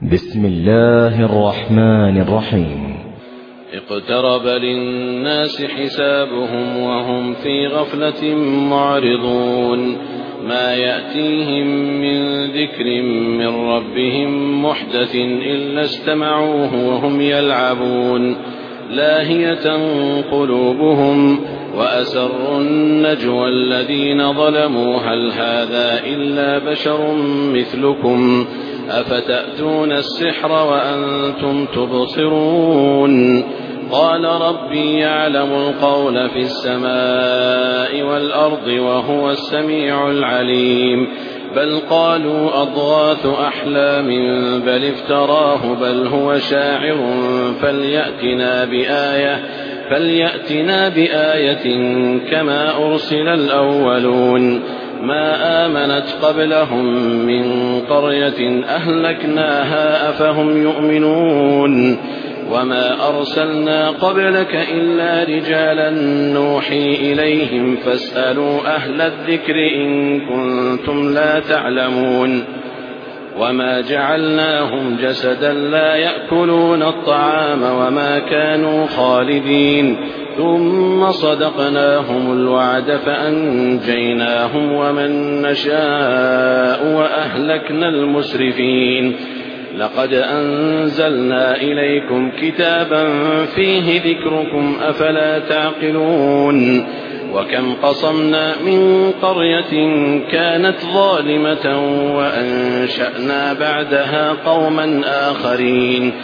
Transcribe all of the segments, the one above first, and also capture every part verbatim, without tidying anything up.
بسم الله الرحمن الرحيم. اقترب للناس حسابهم وهم في غفلة معرضون ما يأتيهم من ذكر من ربهم محدث إلا استمعوه وهم يلعبون لاهية قلوبهم وأسروا النجوى الذين ظلموا هل هذا إلا بشر مثلكم أفتأتون السحر وأنتم تبصرون قال ربي يعلم القول في السماء والأرض وهو السميع العليم بل قالوا أضغاث أحلام بل افتراه بل هو شاعر فليأتنا بآية فليأتنا بآية كما أرسل الأولون ما آمنت قبلهم من قرية أهلكناها أفهم يؤمنون وما أرسلنا قبلك إلا رجالا نوحي إليهم فاسألوا أهل الذكر إن كنتم لا تعلمون وما جعلناهم جسدا لا يأكلون الطعام وما كانوا خالدين ثم صدقناهم الوعد فأنجيناهم ومن نشاء وأهلكنا المسرفين لقد أنزلنا إليكم كتابا فيه ذكركم أفلا تعقلون وكم قصمنا من قرية كانت ظالمة وأنشأنا بعدها قوما آخرين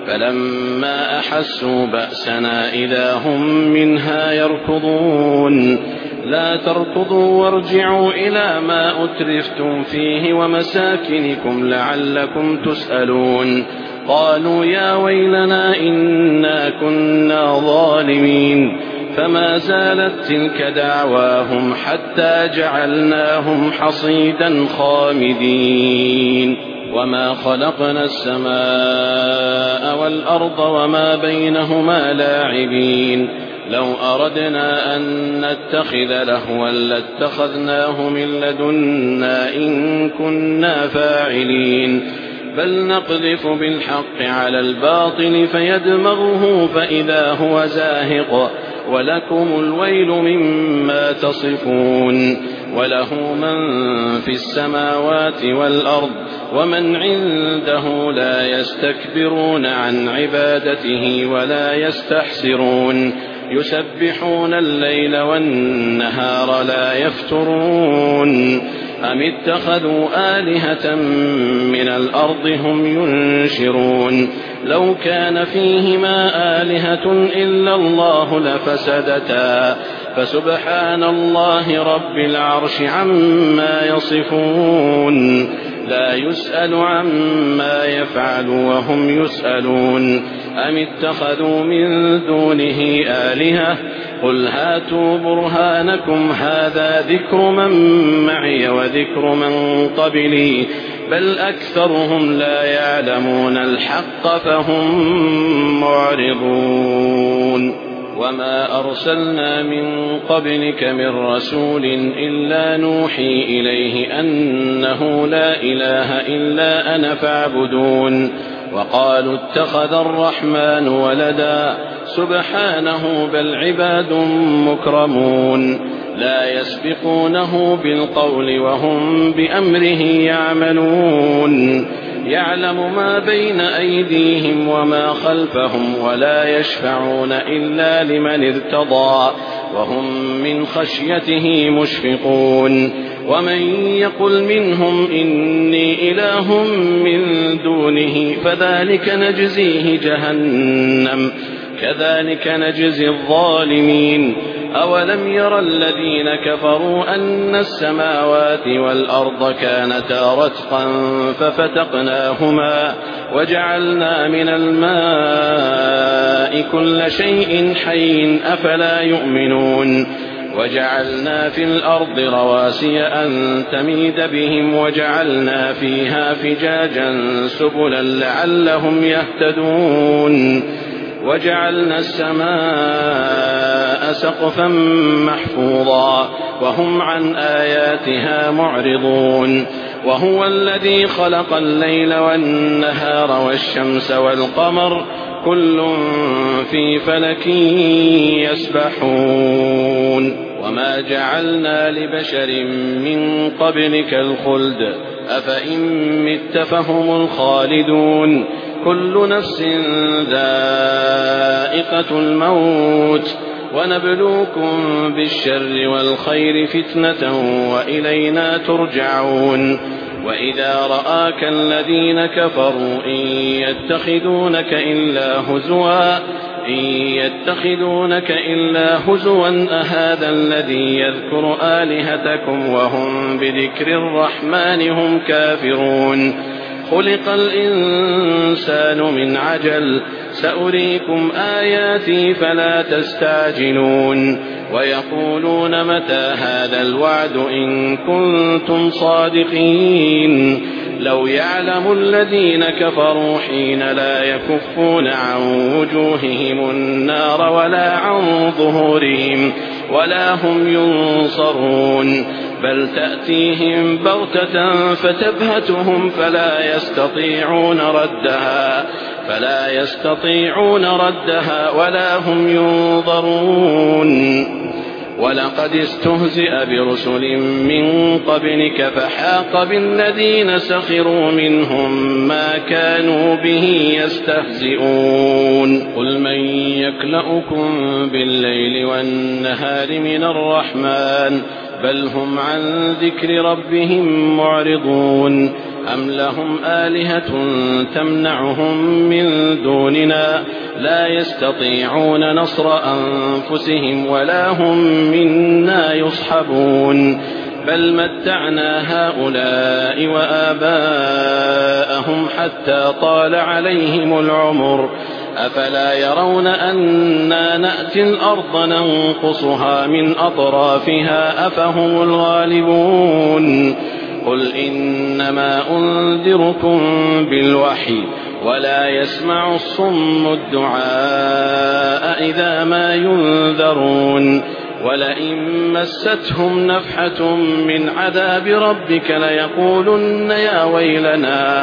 فلما أحسوا بأسنا إذا هم منها يركضون لا تركضوا وارجعوا إلى ما أترفتم فيه ومساكنكم لعلكم تسألون قالوا يا ويلنا إنا كنا ظالمين فما زالت تلك دعواهم حتى جعلناهم حصيدا خامدين وما خلقنا السماء والأرض وما بينهما لاعبين لو أردنا أن نتخذ لهوا لاتخذناه من لدنا إن كنا فاعلين بل نقذف بالحق على الباطل فيدمغه فإذا هو زاهق ولكم الويل مما تصفون وله من في السماوات والأرض ومن عنده لا يستكبرون عن عبادته ولا يستحسرون يسبحون الليل والنهار لا يفترون أم اتخذوا آلهة من الأرض هم ينشرون لو كان فيهما آلهة إلا الله لفسدتا فسبحان الله رب العرش عما يصفون لا يسأل عما يفعل وهم يسألون أم اتخذوا من دونه آلهة قل هاتوا برهانكم هذا ذكر من معي وذكر من قبلي بل أكثرهم لا يعلمون الحق فهم معرضون وما أرسلنا من قبلك من رسول إلا نوحي إليه أنه لا إله إلا أنا فاعبدون وقالوا اتخذ الرحمن ولدا سبحانه بل عباد مكرمون لا يسبقونه بالقول وهم بأمره يعملون يعلم ما بين أيديهم وما خلفهم ولا يشفعون إلا لمن ارتضى وهم من خشيته مشفقون ومن يقل منهم إني إله من دونه فذلك نجزيه جهنم كذلك نجزي الظالمين أولم ير الذين كفروا أن السماوات والأرض كانتا رتقا ففتقناهما وجعلنا من الماء كل شيء حي أفلا يؤمنون وجعلنا في الأرض رواسي أن تميد بهم وجعلنا فيها فجاجا سبلا لعلهم يهتدون وجعلنا السماء سقفا محفوظا وهم عن آياتها معرضون وهو الذي خلق الليل والنهار والشمس والقمر كل في فلك يسبحون وما جعلنا لبشر من قبلك الخلد أفإن مت فهم الخالدون كل نفس ذائقة الموت ونبلوكم بالشر والخير فتنة وإلينا ترجعون وإذا رآك الذين كفروا إن يتخذونك إلا هزوا إن يتخذونك إلا هزوا أهذا الذي يذكر آلهتكم وهم بذكر الرحمن هم كافرون خلق الإنسان من عجل سأريكم آياتي فلا تستعجلون ويقولون متى هذا الوعد إن كنتم صادقين لو يعلم الذين كفروا حين لا يكفون عن وجوههم النار ولا عن ظهورهم ولا هم ينصرون بل تأتيهم بغتة فتبهتهم فلا يستطيعون ردها فلا يستطيعون ردها ولا هم ينظرون ولقد استهزئ برسل من قبلك فحاق بالذين سخروا منهم ما كانوا به يستهزئون قل من يكلؤكم بالليل والنهار من الرحمن بل هم عن ذكر ربهم معرضون أم لهم آلهة تمنعهم من دوننا لا يستطيعون نصر أنفسهم ولا هم منا يصحبون بل متعنا هؤلاء وآباءهم حتى طال عليهم العمر أفلا يرون أنا نأتي الأرض ننقصها من أطرافها أفهم الغالبون قل إنما أنذركم بالوحي ولا يسمع الصم الدعاء إذا ما ينذرون ولئن مستهم نفحة من عذاب ربك ليقولن يا ويلنا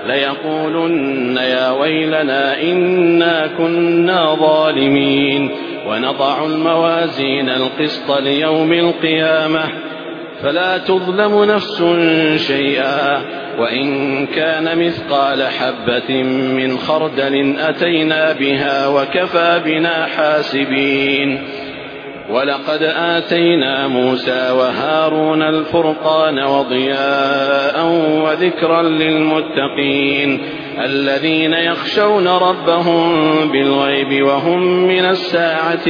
ليقولن يا ويلنا إنا كنا ظالمين ونضع الموازين القسط ليوم القيامة فلا تظلم نفس شيئا وإن كان مثقال حبة من خردل أتينا بها وكفى بنا حاسبين ولقد آتينا موسى وهارون الفرقان وضياء وذكرا للمتقين الذين يخشون ربهم بالغيب وهم من الساعة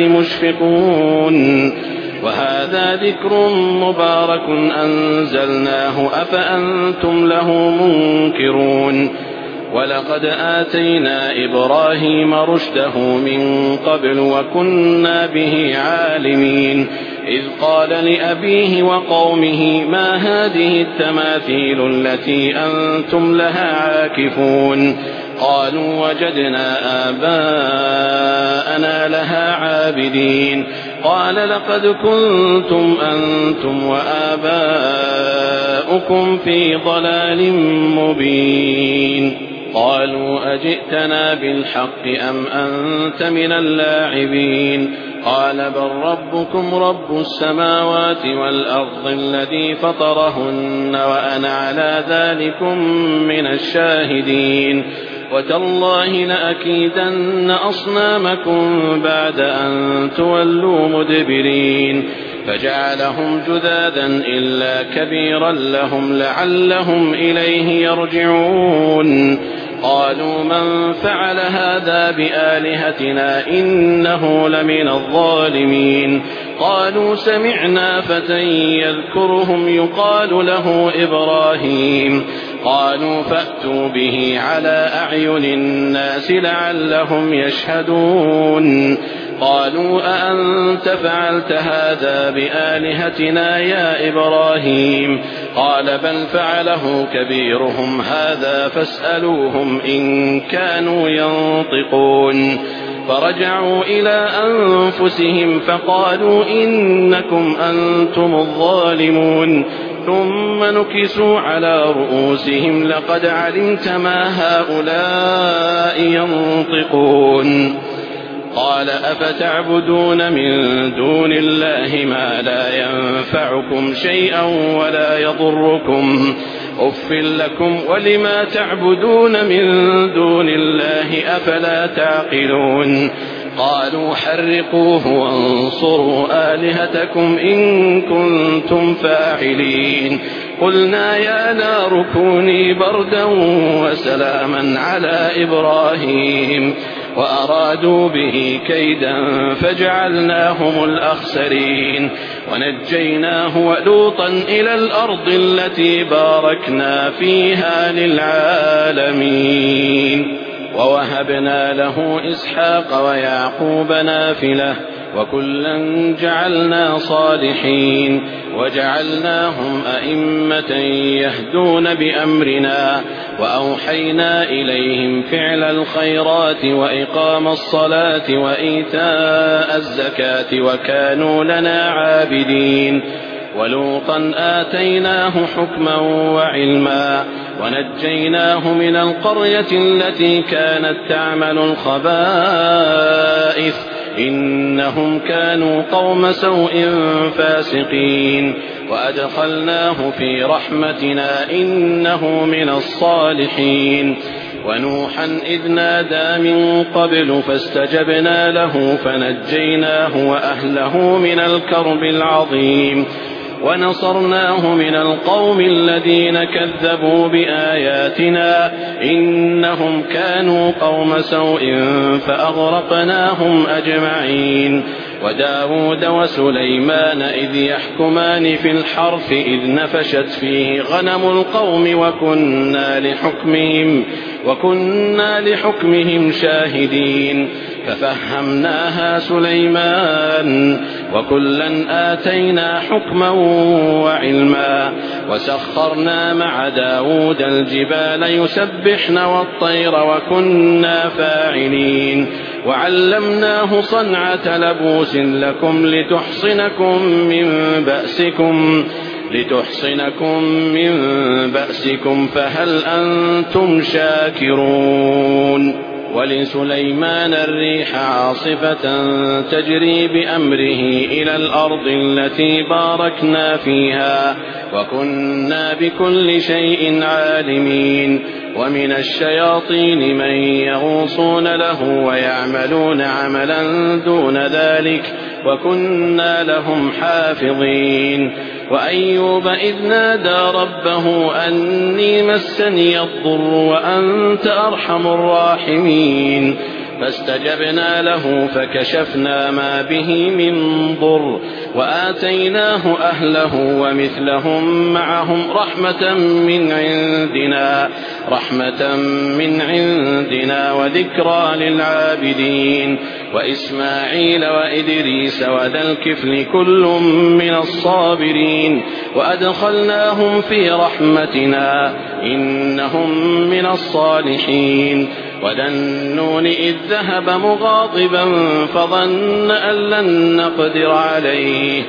مشفقون وهذا ذكر مبارك أنزلناه أفأنتم له منكرون ولقد آتينا إبراهيم رشده من قبل وكنا به عالمين إذ قال لأبيه وقومه ما هذه التماثيل التي أنتم لها عاكفون قالوا وجدنا آباءنا لها عابدين قال لقد كنتم أنتم وآباؤكم في ضلال مبين قالوا أجئتنا بالحق أم أنت من اللاعبين قال بل ربكم رب السماوات والأرض الذي فطرهن وأنا على ذلكم من الشاهدين وتالله لأكيدن أصنامكم بعد أن تولوا مدبرين فجعلهم جذاذا إلا كبيرا لهم لعلهم إليه يرجعون قالوا من فعل هذا بآلهتنا إنه لمن الظالمين قالوا سمعنا فتى يذكرهم يقال له إبراهيم قالوا فأتوا به على أعين الناس لعلهم يشهدون قالوا أأنت فعلت هذا بآلهتنا يا إبراهيم قال بل فعله كبيرهم هذا فاسألوهم إن كانوا ينطقون فرجعوا إلى أنفسهم فقالوا إنكم أنتم الظالمون ثم نكسوا على رؤوسهم لقد علمت ما هؤلاء ينطقون قال أفتعبدون من دون الله ما لا ينفعكم شيئا ولا يضركم أف لكم ولما تعبدون من دون الله أفلا تعقلون قالوا حرقوه وانصروا آلهتكم إن كنتم فاعلين قلنا يا نار كوني بردا وسلاما على إبراهيم وأرادوا به كيدا فجعلناهم الأخسرين ونجيناه ولوطا إلى الأرض التي باركنا فيها للعالمين ووهبنا له إسحاق ويعقوب نافلة وكلا جعلنا صالحين وجعلناهم أئمة يهدون بأمرنا وأوحينا إليهم فعل الخيرات وإقام الصلاة وإيتاء الزكاة وكانوا لنا عابدين ولوطا آتيناه حكما وعلما ونجيناه من القرية التي كانت تعمل الخبائث إنهم كانوا قوم سوء فاسقين وأدخلناه في رحمتنا إنه من الصالحين ونوحا إذ نادى من قبل فاستجبنا له فنجيناه وأهله من الكرب العظيم ونصرناه من القوم الذين كذبوا بآياتنا إنهم كانوا قوم سوء فأغرقناهم أجمعين وداود وسليمان إذ يحكمان في الحرث إذ نفشت فيه غنم القوم وكنا لحكمهم وكنا لحكمهم شاهدين ففهمناها سليمان وكلا آتينا حكما وعلما وسخرنا مع داود الجبال يسبحن والطير وكنا فاعلين وعلمناه صنعة لبوس لكم لتحصنكم من بأسكم لتحصنكم من بأسكم فهل أنتم شاكرون ولسليمان الريح عاصفة تجري بأمره إلى الأرض التي باركنا فيها وكنا بكل شيء عالمين ومن الشياطين من يغوصون له ويعملون عملا دون ذلك وكنا لهم حافظين وأيوب إذ نادى ربه أني مسني الضر وأنت أرحم الراحمين فاستجبنا له فكشفنا ما به من ضر وآتيناه أهله ومثلهم معهم رحمة من عندنا رحمة من عندنا وذكرى للعابدين وإسماعيل وإدريس وذا الكفل كل من الصابرين وأدخلناهم في رحمتنا إنهم من الصالحين وذا النون إذ ذهب مغاضبا فظن أن لن نقدر عليه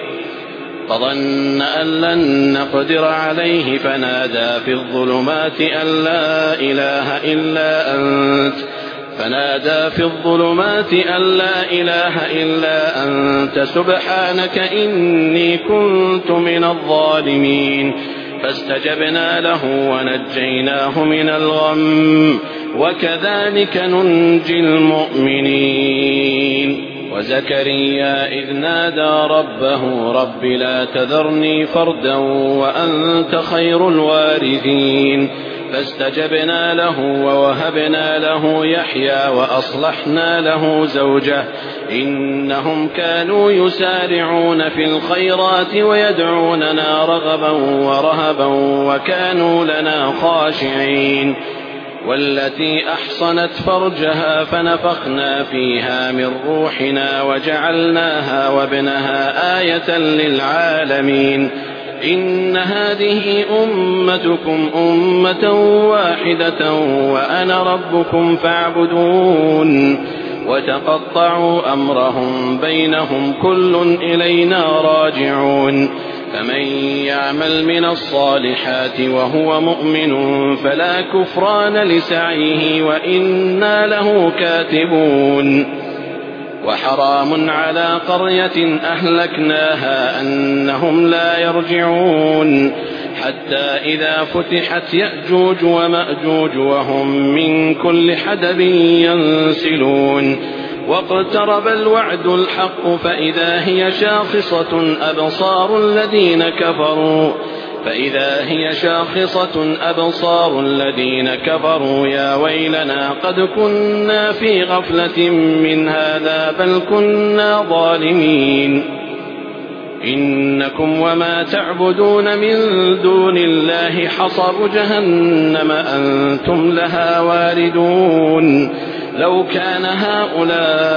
فظن أن لن نقدر عليه فنادى في الظلمات أن لا إله إلا أنت فنادى في الظلمات أن لا إله إلا أنت سبحانك إني كنت من الظالمين فاستجبنا له ونجيناه من الغم وكذلك ننجي المؤمنين وزكريا إذ نادى ربه رب لا تذرني فردا وأنت خير الوارثين فاستجبنا له ووهبنا له يحيى وأصلحنا له زوجه إنهم كانوا يسارعون في الخيرات ويدعوننا رغبا ورهبا وكانوا لنا خاشعين والتي أحصنت فرجها فنفخنا فيها من روحنا وجعلناها وابنها آية للعالمين إن هذه أمتكم أمة واحدة وأنا ربكم فاعبدون وتقطعوا أمرهم بينهم كل إلينا راجعون فمن يعمل من الصالحات وهو مؤمن فلا كفران لسعيه وإنا له كاتبون وحرام على قرية أهلكناها أنهم لا يرجعون حتى إذا فتحت يأجوج ومأجوج وهم من كل حدب ينسلون واقترب الوعد الحق فإذا هي شاخصة أبصار الذين كفروا فإذا هي شاخصة أبصار الذين كفروا يا ويلنا قد كنا في غفلة من هذا بل كنا ظالمين إنكم وما تعبدون من دون الله حصب جهنم أنتم لها واردون لو كان هؤلاء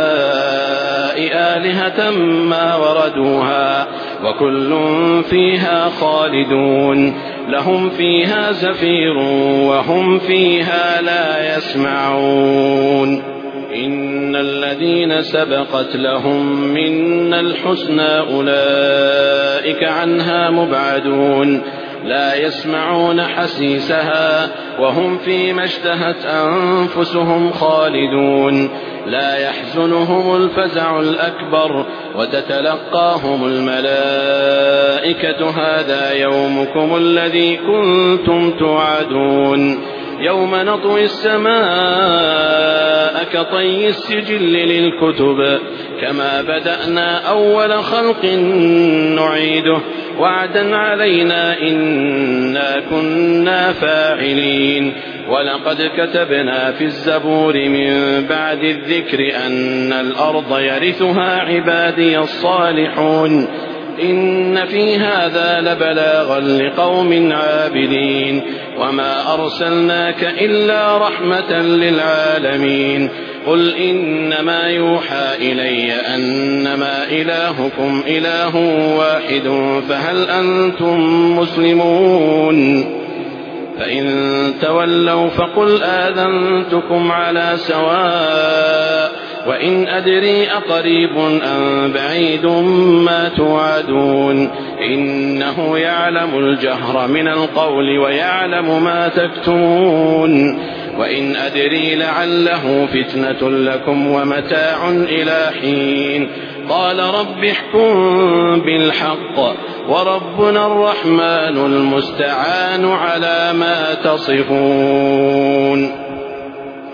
آلهة ما وردوها وكل فيها خالدون لهم فيها زفير وهم فيها لا يسمعون إن الذين سبقت لهم منا الحسنى أولئك عنها مبعدون لا يسمعون حسيسها وهم فيما اشتهت أنفسهم خالدون لا يحزنهم الفزع الأكبر وتتلقاهم الملائكة هذا يومكم الذي كنتم توعدون يوم نطوي السماء كطي السجل للكتب كما بدأنا أول خلق نعيده وعدا علينا إنا كنا فاعلين ولقد كتبنا في الزبور من بعد الذكر أن الأرض يرثها عبادي الصالحون إن في هذا لبلاغا لقوم عابدين وما أرسلناك إلا رحمة للعالمين قل إنما يوحى إلي أنما إلهكم إله واحد فهل أنتم مسلمون فإن تولوا فقل آذنتكم على سواء وإن أدري أقريب أم بعيد ما توعدون إنه يعلم الجهر من القول ويعلم ما تكتمون وإن أدري لعله فتنة لكم ومتاع إلى حين قال رب احكم بالحق وربنا الرحمن المستعان على ما تصفون